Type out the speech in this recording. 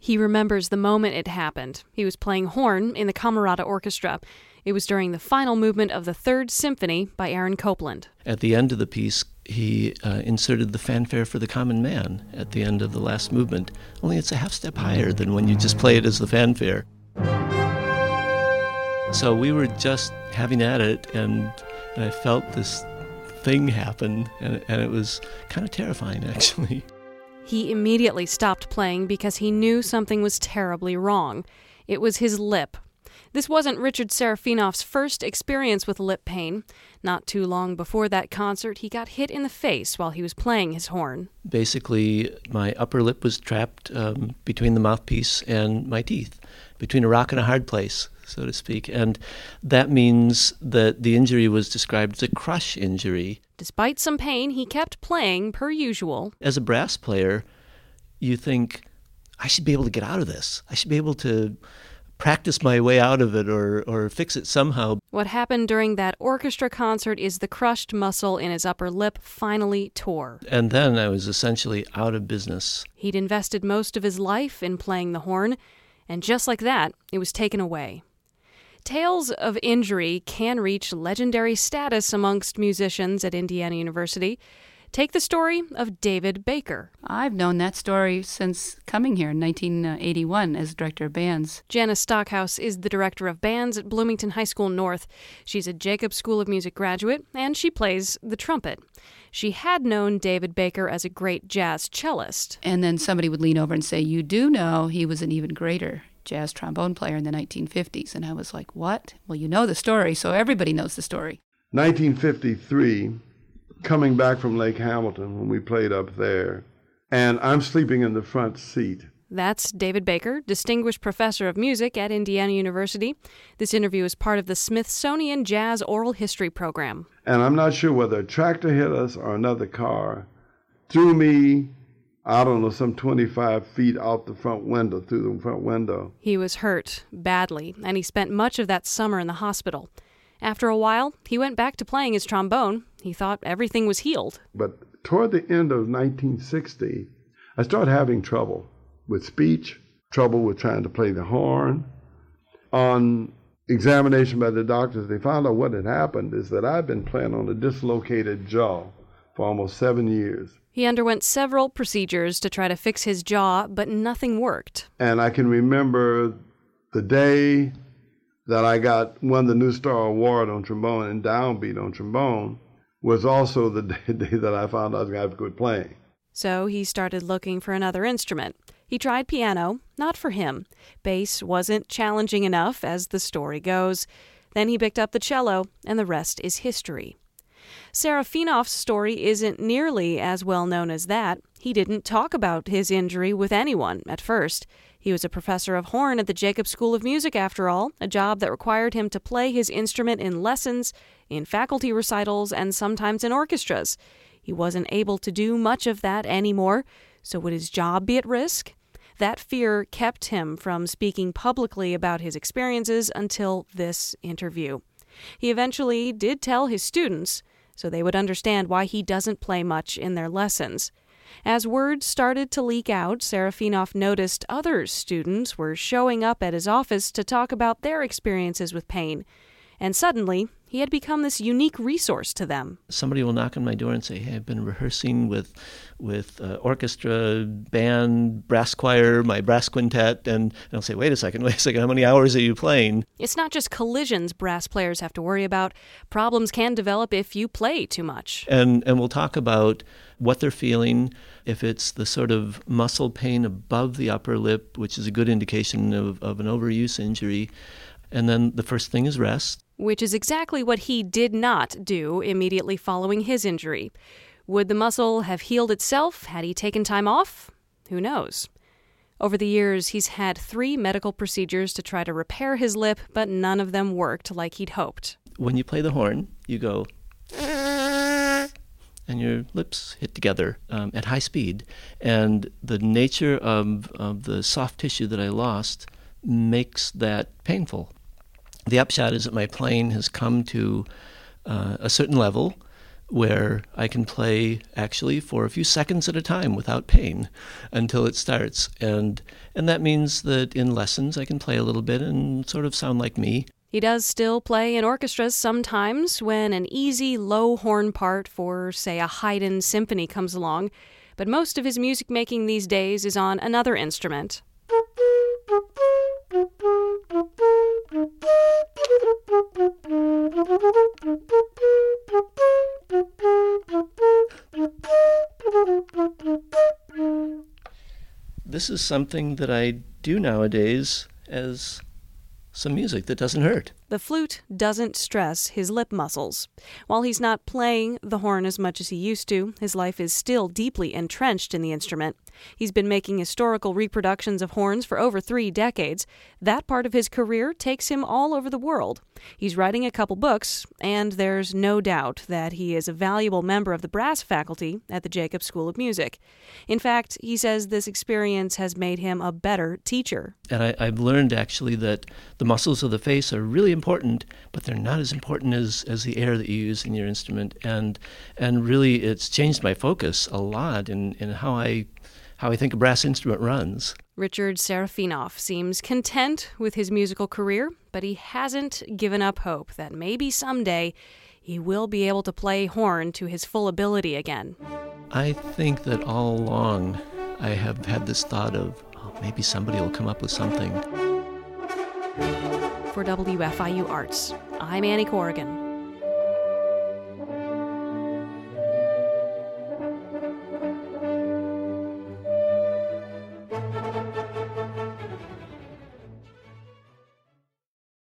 He remembers the moment it happened. He was playing horn in the Camerata Orchestra. It was during the final movement of the Third Symphony by Aaron Copland. At the end of the piece, he inserted the fanfare for the common man at the end of the last movement, only it's a half step higher than when you just play it as the fanfare. So we were just having at it, and I felt this thing happen, and it was kind of terrifying, actually. He immediately stopped playing because he knew something was terribly wrong. It was his lip. This wasn't Richard Serafinoff's first experience with lip pain. Not too long before that concert, he got hit in the face while he was playing his horn. Basically, my upper lip was trapped between the mouthpiece and my teeth, between a rock and a hard place, so to speak. And that means that the injury was described as a crush injury. Despite some pain, he kept playing per usual. As a brass player, you think, I should be able to get out of this. I should be able to practice my way out of it or fix it somehow. What happened during that orchestra concert is the crushed muscle in his upper lip finally tore. And then I was essentially out of business. He'd invested most of his life in playing the horn, and just like that, it was taken away. Tales of injury can reach legendary status amongst musicians at Indiana University. Take the story of David Baker. I've known that story since coming here in 1981 as director of bands. Janice Stockhouse is the director of bands at Bloomington High School North. She's a Jacobs School of Music graduate, and she plays the trumpet. She had known David Baker as a great jazz cellist. And then somebody would lean over and say, you do know he was an even greater jazz trombone player in the 1950s. And I was like, what? Well, you know the story, so everybody knows the story. 1953, coming back from Lake Hamilton when we played up there, and I'm sleeping in the front seat. That's David Baker, Distinguished Professor of Music at Indiana University. This interview is part of the Smithsonian Jazz Oral History Program. And I'm not sure whether a tractor hit us or another car threw me, I don't know, some 25 feet out the front window, through the front window. He was hurt badly, and he spent much of that summer in the hospital. After a while, he went back to playing his trombone. He thought everything was healed. But toward the end of 1960, I started having trouble with speech, trouble with trying to play the horn. On examination by the doctors, they found out what had happened is that I'd been playing on a dislocated jaw for almost 7 years. He underwent several procedures to try to fix his jaw, but nothing worked. And I can remember the day that I won the New Star Award on trombone and downbeat on trombone was also the day that I found out I was going to have to quit playing. So he started looking for another instrument. He tried piano, not for him. Bass wasn't challenging enough, as the story goes. Then he picked up the cello, and the rest is history. Serafinoff's story isn't nearly as well known as that. He didn't talk about his injury with anyone at first. He was a professor of horn at the Jacobs School of Music, after all, a job that required him to play his instrument in lessons, in faculty recitals, and sometimes in orchestras. He wasn't able to do much of that anymore, so would his job be at risk? That fear kept him from speaking publicly about his experiences until this interview. He eventually did tell his students, so they would understand why he doesn't play much in their lessons. As word started to leak out, Serafinoff noticed other students were showing up at his office to talk about their experiences with pain. And suddenly, he had become this unique resource to them. Somebody will knock on my door and say, hey, I've been rehearsing with orchestra, band, brass choir, my brass quintet, and I'll say, wait a second, how many hours are you playing? It's not just collisions brass players have to worry about. Problems can develop if you play too much. And we'll talk about what they're feeling, if it's the sort of muscle pain above the upper lip, which is a good indication of an overuse injury. And then the first thing is rest. Which is exactly what he did not do immediately following his injury. Would the muscle have healed itself had he taken time off? Who knows? Over the years, he's had 3 medical procedures to try to repair his lip, but none of them worked like he'd hoped. When you play the horn, you go, and your lips hit together at high speed. And the nature of the soft tissue that I lost makes that painful. The upshot is that my playing has come to a certain level where I can play actually for a few seconds at a time without pain until it starts. And that means that in lessons I can play a little bit and sort of sound like me. He does still play in orchestras sometimes when an easy low horn part for, say, a Haydn symphony comes along, but most of his music making these days is on another instrument. This is something that I do nowadays as some music that doesn't hurt. The flute doesn't stress his lip muscles. While he's not playing the horn as much as he used to, his life is still deeply entrenched in the instrument. He's been making historical reproductions of horns for over 3 decades. That part of his career takes him all over the world. He's writing a couple books, and there's no doubt that he is a valuable member of the brass faculty at the Jacobs School of Music. In fact, he says this experience has made him a better teacher. And I've learned actually that the muscles of the face are really important, but they're not as important as the air that you use in your instrument. And really it's changed my focus a lot in how I think a brass instrument runs. Richard Serafinoff seems content with his musical career, but he hasn't given up hope that maybe someday he will be able to play horn to his full ability again. I think that all along I have had this thought of, maybe somebody will come up with something. For WFIU Arts, I'm Annie Corrigan.